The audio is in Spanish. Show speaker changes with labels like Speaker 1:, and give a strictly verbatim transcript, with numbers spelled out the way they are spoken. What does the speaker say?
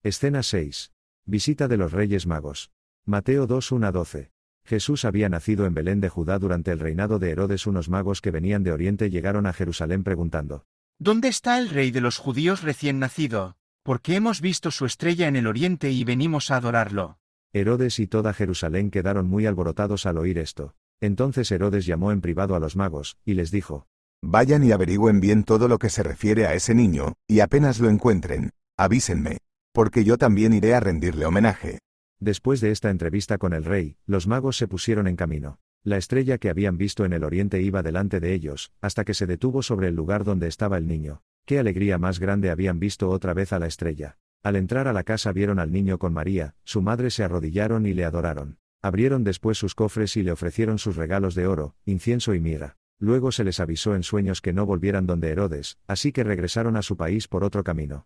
Speaker 1: Escena seis. Visita de los Reyes Magos. Mateo dos uno a doce. Jesús había nacido en Belén de Judá durante el reinado de Herodes. Unos magos que venían de Oriente llegaron a Jerusalén preguntando:
Speaker 2: ¿Dónde está el rey de los judíos recién nacido? Porque hemos visto su estrella en el oriente y venimos a adorarlo.
Speaker 1: Herodes y toda Jerusalén quedaron muy alborotados al oír esto. Entonces Herodes llamó en privado a los magos, y les dijo:
Speaker 3: Vayan y averigüen bien todo lo que se refiere a ese niño, y apenas lo encuentren, avísenme, porque yo también iré a rendirle homenaje.
Speaker 1: Después de esta entrevista con el rey, los magos se pusieron en camino. La estrella que habían visto en el oriente iba delante de ellos, hasta que se detuvo sobre el lugar donde estaba el niño. ¡Qué alegría más grande! Habían visto otra vez a la estrella. Al entrar a la casa vieron al niño con María, su madre, se arrodillaron y le adoraron. Abrieron después sus cofres y le ofrecieron sus regalos de oro, incienso y mirra. Luego se les avisó en sueños que no volvieran donde Herodes, así que regresaron a su país por otro camino.